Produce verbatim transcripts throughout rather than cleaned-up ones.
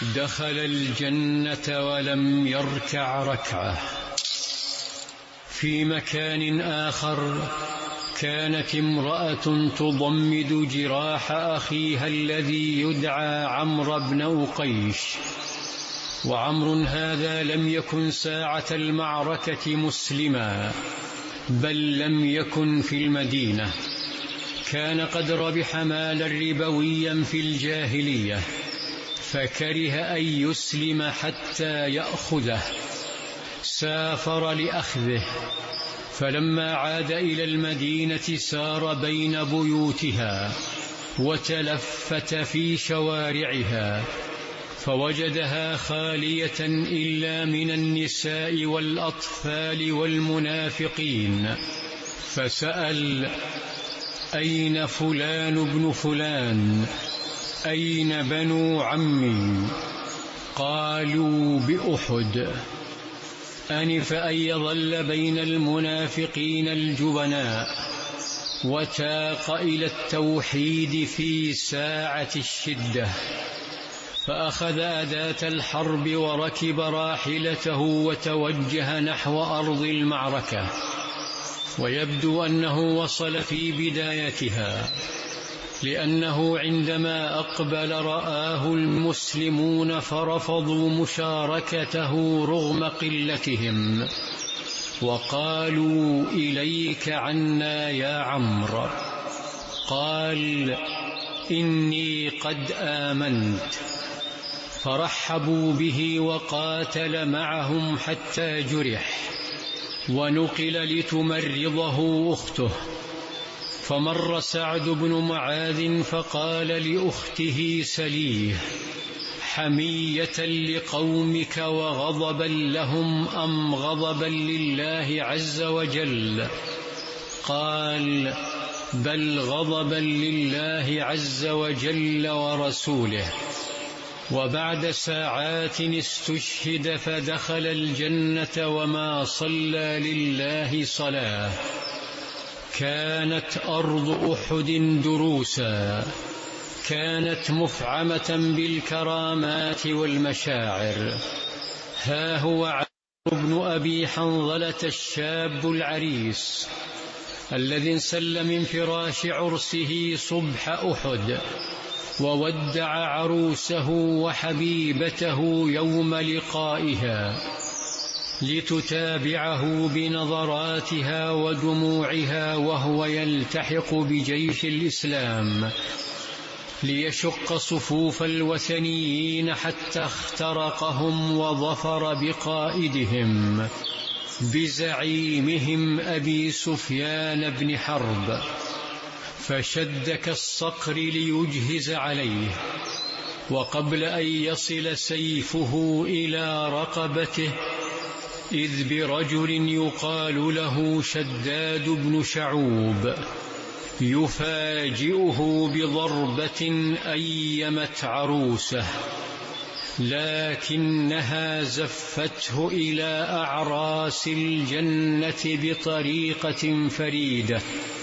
دخل الجنة ولم يركع ركعة. في مكان آخر كانت امرأة تضمد جراح أخيها الذي يدعى عمرو بن أقيش، وعمرو هذا لم يكن ساعة المعركة مسلما، بل لم يكن في المدينة، كان قد ربح مالا ربويا في الجاهلية، فكره أن يسلم حتى يأخذه، سافر لأخذه، فلما عاد إلى المدينة سار بين بيوتها وتلفت في شوارعها، فوجدها خالية إلا من النساء والأطفال والمنافقين، فسأل: أين فلان بن فلان؟ أين بنو عمي؟ قالوا: بأحد. أنف أن يظل بين المنافقين الجبناء، وتاق إلى التوحيد في ساعة الشدة، فأخذ أداة الحرب وركب راحلته وتوجه نحو أرض المعركة، ويبدو أنه وصل في بدايتها، لأنه عندما أقبل رآه المسلمون فرفضوا مشاركته رغم قلتهم، وقالوا: إليك عنا يا عمرو. قال: إني قد آمنت. فرحبوا به وقاتل معهم حتى جرح، ونقل لتمرضه أخته. فمر سعد بن معاذ فقال لأخته سليه: حمية لقومك وغضبا لهم أم غضبا لله عز وجل؟ قال: بل غضبا لله عز وجل ورسوله. وبعد ساعات استشهد فدخل الجنة وما صلى لله صلاة. كانت أرض أحد دروسا، كانت مفعمة بالكرامات والمشاعر. ها هو عمرو بن أبي حنظلة الشاب العريس الذي انسل من فراش عرسه صبح أحد، وودع عروسه وحبيبته يوم لقائها، لتتابعه بنظراتها ودموعها وهو يلتحق بجيش الإسلام، ليشق صفوف الوثنيين حتى اخترقهم وظفر بقائدهم، بزعيمهم أبي سفيان بن حرب، فشد كالصقر ليجهز عليه. وقبل أن يصل سيفه إلى رقبته إذ برجل يقال له شداد بن شعوب يفاجئه بضربة أيمت عروسه، لكنها زفته إلى أعراس الجنة بطريقة فريدة،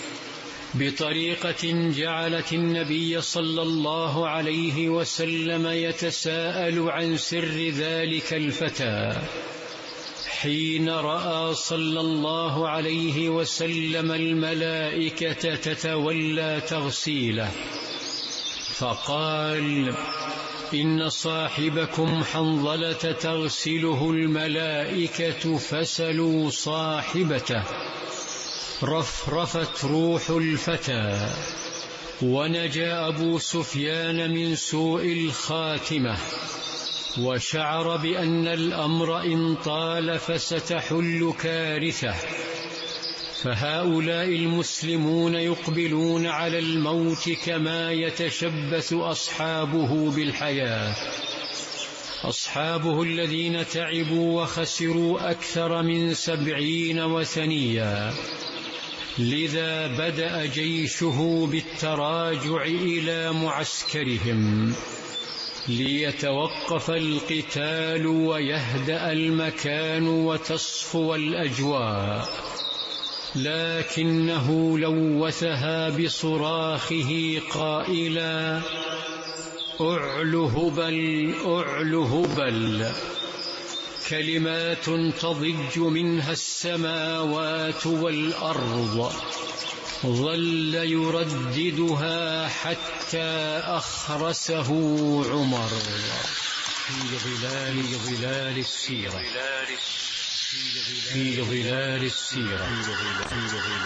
بطريقة جعلت النبي صلى الله عليه وسلم يتساءل عن سر ذلك الفتى حين رأى صلى الله عليه وسلم الملائكة تتولى تغسيله، فقال: إن صاحبكم حنظلة تغسله الملائكة فسلوا صاحبته. رفرفت روح الفتى، ونجا أبو سفيان من سوء الخاتمة، وشعر بأن الأمر إن طال فستحل كارثة. فهؤلاء المسلمون يقبلون على الموت كما يتشبث أصحابه بالحياة، أصحابه الذين تعبوا وخسروا أكثر من سبعين وثنيا. لذا بدأ جيشه بالتراجع إلى معسكرهم ليتوقف القتال ويهدأ المكان وتصفو الأجواء، لكنه لوثها بصراخه قائلا: أعل هبل أعل هبل، كلمات تضج منها السماوات والأرض، ظل يرددها حتى أخرسه عمر. في ظلال ظلال السيرة، في ظلال السيرة.